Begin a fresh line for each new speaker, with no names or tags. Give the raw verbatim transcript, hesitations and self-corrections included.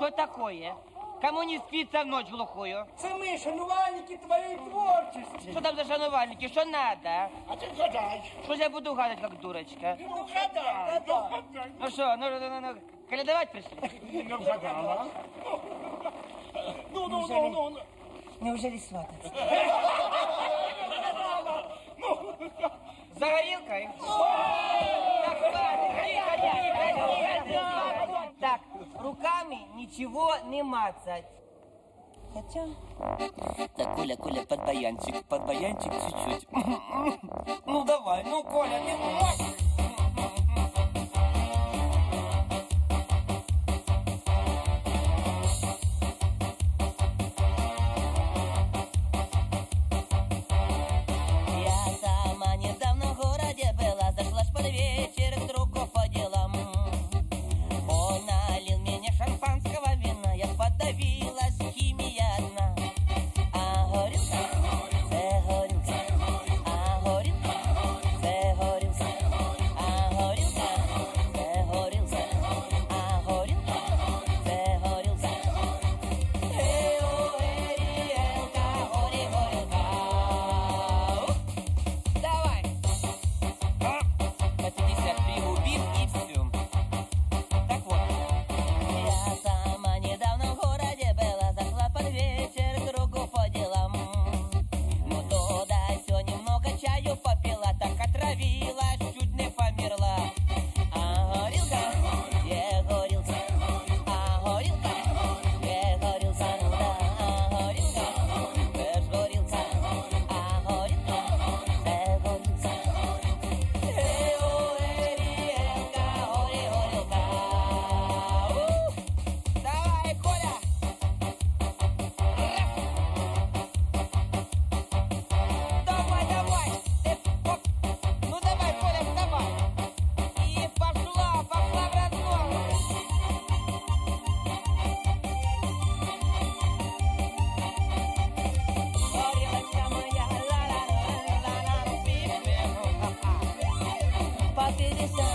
Что такое? Кому не спится в ночь глухую?
Це ми, шанувальники твоей творчости.
Что там за шанувальники? Что надо?
А ты гадай.
Что я буду гадать, как дурочка?
Ну, гадай, ну, гадай.
Ну что, ну, ну, ну, ну, колядовать пришли?
Ну, гадала. Ну, ну, ну, ну, ну.
Неужели свататься?
За горилкой? Так, хватит, тихо, тихо, тихо. Так, руками ничего не мацать.
Хотя...
Так, Коля, Коля, под баянчик, под баянчик чуть-чуть. Ну давай, ну, Коля, ты можешь.
This